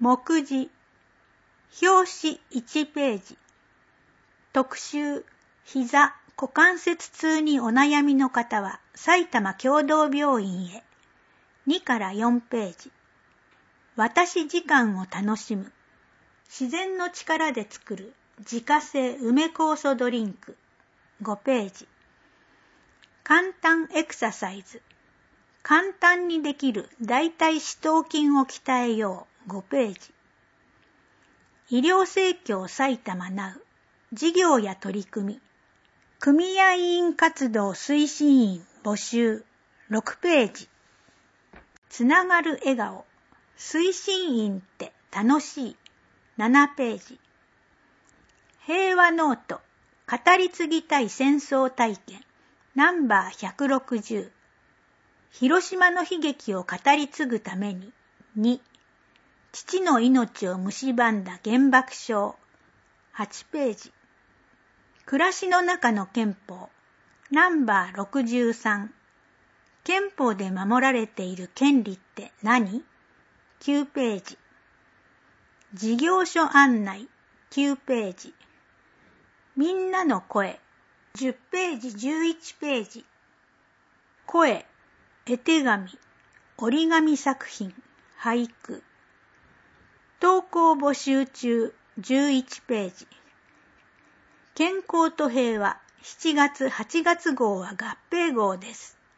目次、表紙1ページ、特集、膝、股関節痛にお悩みの方は埼玉協同病院へ、2から4ページ、私時間を楽しむ、自然の力で作る自家製梅酵素ドリンク、5ページ、簡単エクササイズ、簡単にできる大腿四頭筋を鍛えよう、5ページ、医療生協埼玉なう、事業や取り組み、組合員活動推進員募集、6ページ、つながる笑顔、推進員って楽しい、7ページ、平和ノート、語り継ぎたい戦争体験、ナンバー160、広島の悲劇を語り継ぐために、2、父の命を蝕んだ原爆症、8ページ、暮らしの中の憲法、ナンバー63、憲法で守られている権利って何？ 9 ページ、事業所案内、9ページ、みんなの声、10ページ、11ページ、声、絵手紙、折り紙作品、俳句、投稿募集中、11ページ、健康と平和、7月8月号は合併号です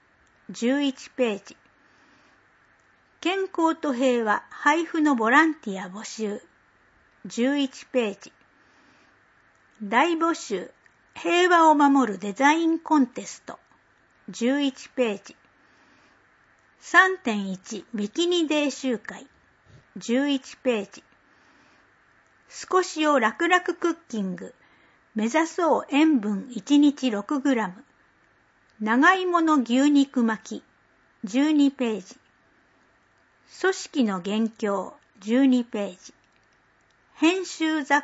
。11ページ、健康と平和配布のボランティア募集、11ページ、大募集、平和を守るデザインコンテスト、11ページ、3.1 ビキニデー集会、11ページ、少しを楽々クッキング、目指そう塩分1日 6g、長芋の牛肉巻き、12ページ、組織の元凶、12ページ、編集雑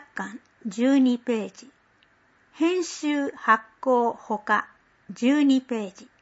感、12ページ、編集発行他、12ページ、